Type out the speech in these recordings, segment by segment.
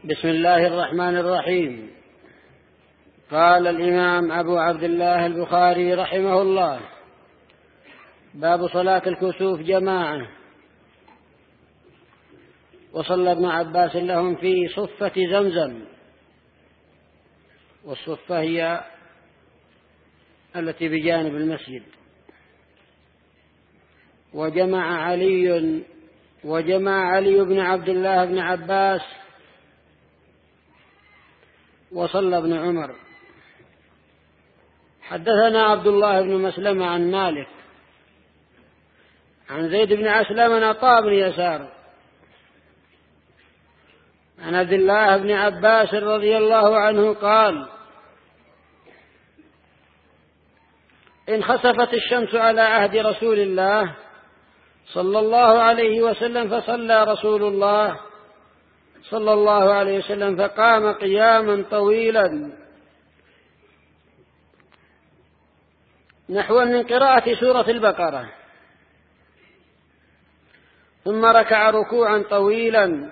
بسم الله الرحمن الرحيم. قال الإمام أبو عبد الله البخاري رحمه الله: باب صلاة الكسوف جماعة. وصلى ابن عباس لهم في صفة زمزم، والصفة هي التي بجانب المسجد. وجمع علي بن عبد الله بن عباس، وصلى ابن عمر. حدثنا عبد الله بن مسلمة عن مالك عن زيد بن أسلم عن عطاء بن يسار عن عبد الله بن عباس رضي الله عنه قال: انخسفت الشمس على عهد رسول الله صلى الله عليه وسلم، فصلى رسول الله صلى الله عليه وسلم فقام قياما طويلا نحو من قراءة سورة البقرة، ثم ركع ركوعا طويلا،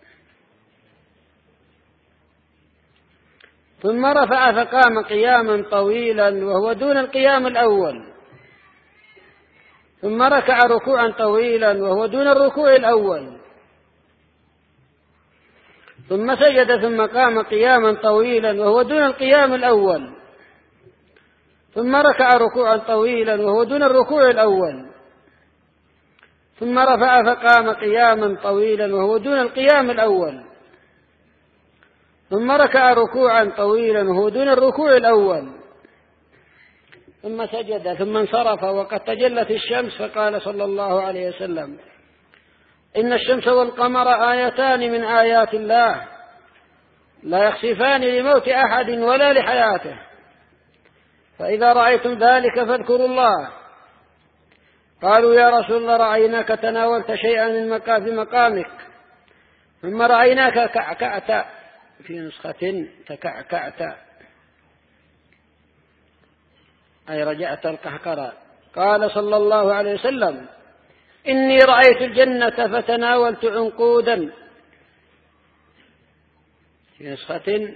ثم رفع فقام قياما طويلا وهو دون القيام الأول، ثم ركع ركوعا طويلا وهو دون الركوع الأول، ثم سجد ثم قام قياما طويلا وهو دون القيام الأول، ثم ركع ركوعا طويلا وهو دون الركوع الأول، ثم رفع فقام قياما طويلا وهو دون القيام الأول، ثم ركع ركوعا طويلا وهو دون الركوع الأول، ثم سجد ثم انصرف وقد تجلت الشمس، فقال صلى الله عليه وسلم: إن الشمس والقمر آيتان من آيات الله لا يخسفان لموت أحد ولا لحياته، فإذا رأيتم ذلك فاذكروا الله. قالوا: يا رسول الله، رأيناك تناولت شيئا من في مقامك، ثم رأيناك كعكعت، في نسخة تكعكعت، أي رجعت القهقرة. قال صلى الله عليه وسلم: إني رأيت الجنة فتناولت عنقودا، في نسخة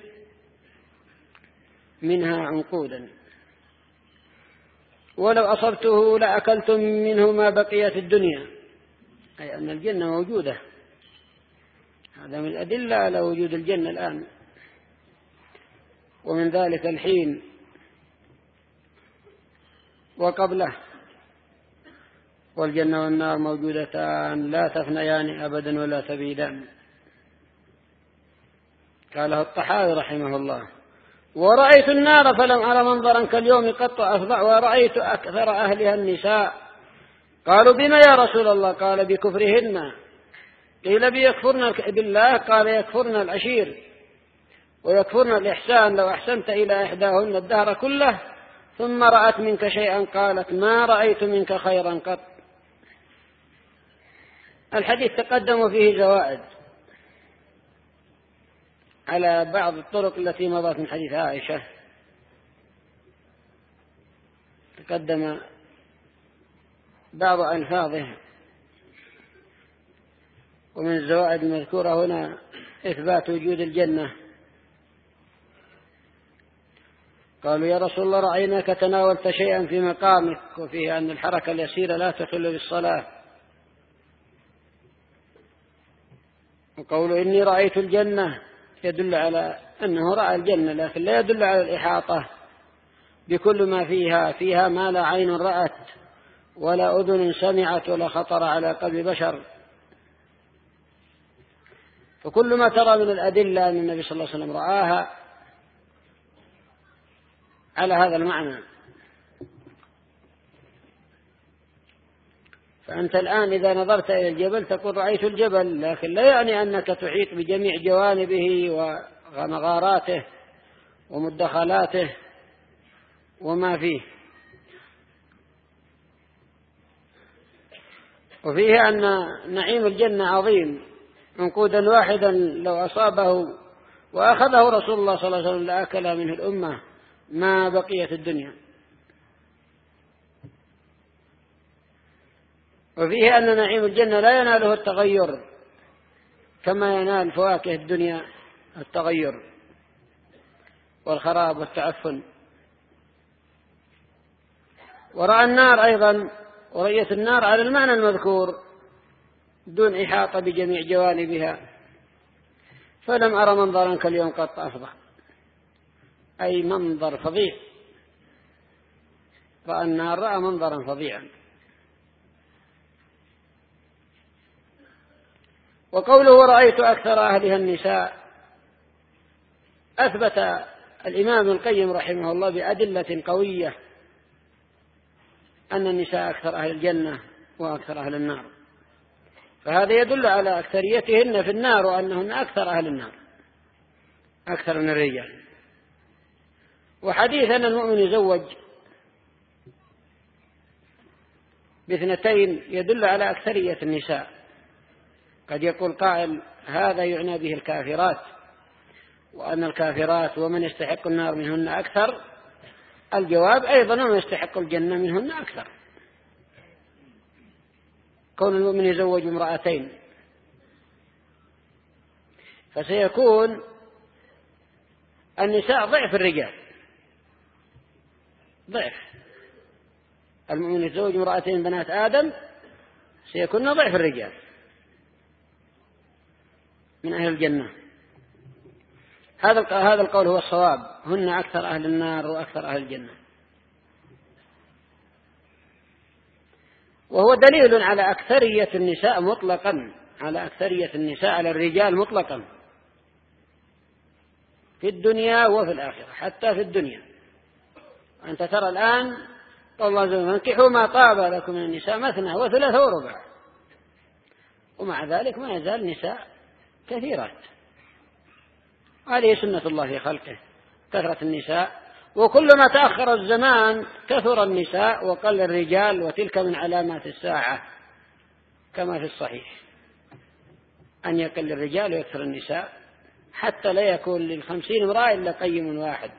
منها عنقودا، ولو أصبته لأكلتم منه ما بقيت الدنيا، أي أن الجنة موجودة. هذا من الأدلة على وجود الجنة الآن ومن ذلك الحين وقبله. والجنة والنار موجودتان لا تفنيان أبدا ولا تبيدان. قاله الطحاوي رحمه الله: ورأيت النار فلم أرى منظرا كاليوم قط أفظع، ورأيت أكثر أهلها النساء. قالوا: بما يا رسول الله؟ قال: بكفرهن. قيل: بيكفرن بالله؟ قال: يكفرن العشير ويكفرن الإحسان، لو أحسنت إلى إحداهن الدهر كله ثم رأت منك شيئا قالت: ما رأيت منك خيرا قط. الحديث تقدم فيه زوائد على بعض الطرق التي مضت من حديث عائشة، تقدم بعض ألفاظه. ومن الزوائد المذكورة هنا إثبات وجود الجنة. قالوا: يا رسول الله، رأيناك تناولت شيئا في مقامك، وفيه أن الحركة اليسيرة لا تخل بالصلاة. وقولوا: إني رأيت الجنة يدل على أنه رأى الجنة، لكن لا يدل على الإحاطة بكل ما فيها ما لا عين رأت ولا أذن سمعت ولا خطر على قلب بشر. فكل ما ترى من الأدلة أن النبي صلى الله عليه وسلم رآها على هذا المعنى. فأنت الآن إذا نظرت إلى الجبل تقول: رأيت الجبل، لكن لا يعني أنك تحيط بجميع جوانبه ومغاراته ومدخلاته وما فيه. وفيه أن نعيم الجنة عظيم، عنقودا واحدا لو أصابه وأخذه رسول الله صلى الله عليه وسلم لأكل منه الأمة ما بقيت الدنيا. وفيه أن نعيم الجنة لا يناله التغير كما ينال فواكه الدنيا التغير والخراب والتعفن. ورأى النار أيضا، ورأيت النار على المعنى المذكور دون إحاطة بجميع جوانبها، فلم أرى منظرا كاليوم قط أفضل، أي منظر فظيع. رأى النار، رأى منظرا فظيعا. وقوله ورأيت أكثر أهلها النساء، أثبت الإمام القيم رحمه الله بأدلة قوية أن النساء أكثر أهل الجنة وأكثر أهل النار، فهذا يدل على أكثريتهن في النار وأنهن أكثر أهل النار أكثر من الرجال. وحديث أن المؤمن يزوج باثنتين يدل على أكثرية النساء. قد يقول قائل هذا يعنى به الكافرات، وأن الكافرات ومن يستحق النار منهن أكثر. الجواب أيضا ومن يستحق الجنة منهن أكثر. كون المؤمن يزوج امرأتين فسيكون النساء ضعف الرجال، ضعف. المؤمن يتزوج امرأتين بنات آدم سيكون ضعف الرجال من أهل الجنة. هذا القول هو الصواب، هن أكثر أهل النار وأكثر أهل الجنة. وهو دليل على أكثرية النساء مطلقا، على أكثرية النساء على الرجال مطلقا في الدنيا وفي الآخرة. حتى في الدنيا أنت ترى الآن الله عز وجل فانكحوا ما طاب لكم من النساء مثنى وثلاث ورباع، ومع ذلك ما يزال نساء كثيرات. هذه سنة الله في خلقه، كثرة النساء. وكلما تأخر الزمان كثر النساء وقل الرجال، وتلك من علامات الساعة كما في الصحيح أن يقل الرجال ويكثر النساء، حتى لا يكون لل50 امرأة إلا قيم واحد.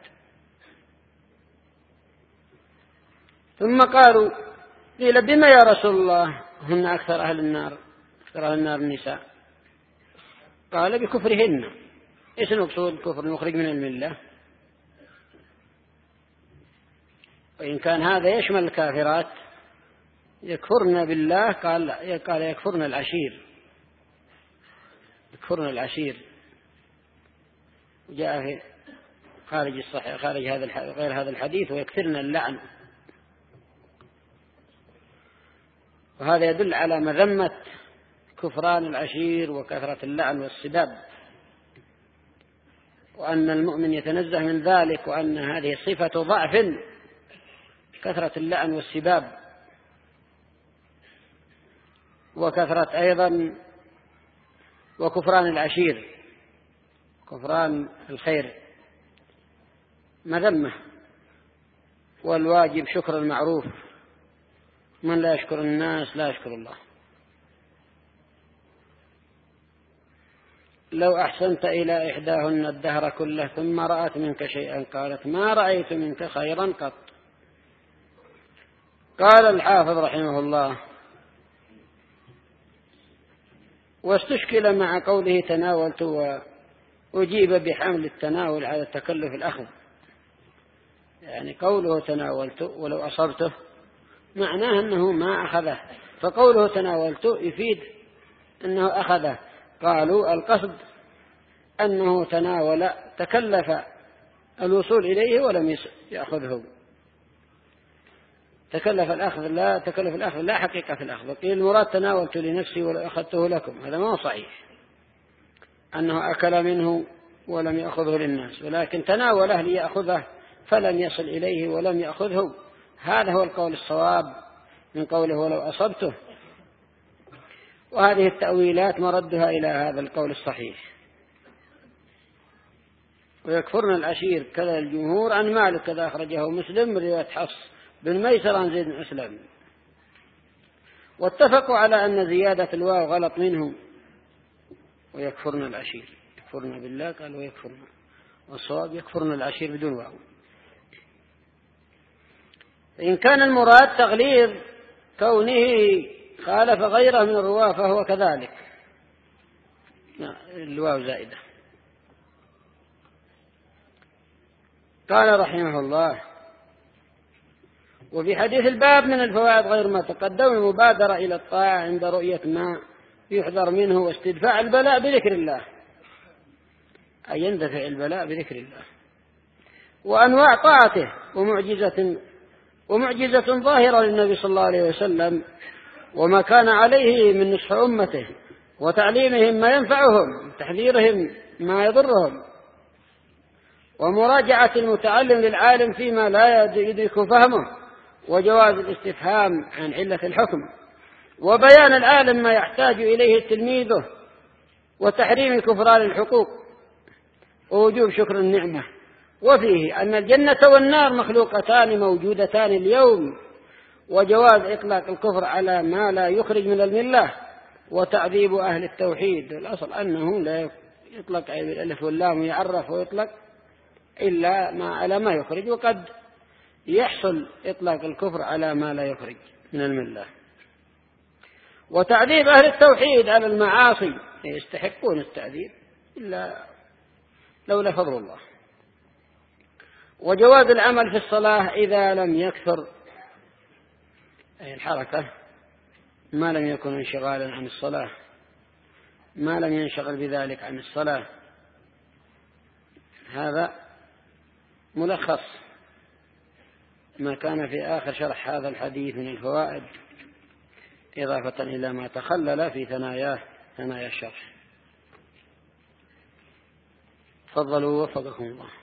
ثم قالوا قيل بما يا رسول الله هن أكثر أهل النار، أكثر أهل النار النساء؟ قال بكفرهن. إيش المقصود؟ كفر المخرج من الملة. وإن كان هذا يشمل الكافرات يكفرن بالله، قال يكفرن العشير، يكفرن العشير. جاء في خارج الصحيح خارج غير هذا الحديث ويكثرن اللعن. وهذا يدل على مذمة كفران العشير وكثرة اللعن والسباب، وأن المؤمن يتنزه من ذلك، وأن هذه صفة ضعف، كثرة اللعن والسباب، وكثرة أيضا وكفران العشير، كفران الخير، مذمة. والواجب شكر المعروف، من لا يشكر الناس لا يشكر الله. لو أحسنت إلى إحداهن الدهر كله ثم رأت منك شيئا قالت ما رأيت منك خيرا قط. قال الحافظ رحمه الله واستشكل مع قوله تناولت، وأجيب بحمل التناول على التكلف الأخذ. يعني قوله تناولت ولو أصبته معناه أنه ما أخذه، فقوله تناولت يفيد أنه أخذه. قالوا القصد أنه تناول، تكلف الوصول إليه ولم يأخذه. تكلف الأخذ لا حقيقة في الأخذ. قيل المراد تناولت لنفسي ولو أخذته لكم، هذا ما هو صحيح أنه أكل منه ولم يأخذه للناس، ولكن تناوله ليأخذه فلم يصل إليه ولم يأخذه. هذا هو القول الصواب من قوله ولو أصبته. وهذه التأويلات مردها إلى هذا القول الصحيح. ويكفرن العشير كذا الجمهور عن مالك، كذا أخرجه مسلم من رواية حفص بن ميسر عن زيد بن أسلم. واتفقوا على أن زيادة الواو غلط منهم. ويكفرن العشير، يكفرن بالله قال ويكفرن، والصواب يكفرن العشير بدون واو. إن كان المراد تغليظ كونه خالف غيره من الرواة فهو كذلك، الواو زائدة. قال رحمه الله: وفي حديث الباب من الفوائد غير ما تقدم المبادرة إلى الطاعة عند رؤية ما يحذر منه واستدفاع البلاء بذكر الله، أي يندفع البلاء بذكر الله، وأنواع طاعته ومعجزة ظاهرة للنبي صلى الله عليه وسلم وما كان عليه من نصح أمته وتعليمهم ما ينفعهم، تحذيرهم ما يضرهم، ومراجعة المتعلم للعالم فيما لا يدرك فهمه، وجواز الاستفهام عن علة الحكم، وبيان العالم ما يحتاج إليه تلميذه، وتحريم كفران الحقوق، ووجوب شكر النعمة. وفيه أن الجنة والنار مخلوقتان موجودتان اليوم، وجواز إطلاق الكفر على ما لا يخرج من الملة، وتعذيب أهل التوحيد. الأصل أنه لا يطلق بالألف واللام يعرف ويطلق إلا ما على ما يخرج، وقد يحصل إطلاق الكفر على ما لا يخرج من الملة. وتعذيب أهل التوحيد على المعاصي يستحقون التعذيب إلا لولا فضل الله. وجواز العمل في الصلاة إذا لم يكثر أي الحركة، ما لم يكن انشغالا عن الصلاة، ما لم ينشغل بذلك عن الصلاة. هذا ملخص ما كان في آخر شرح هذا الحديث من الفوائد، إضافة إلى ما تخلل في ثنايا الشرح. تفضلوا وفقكم الله.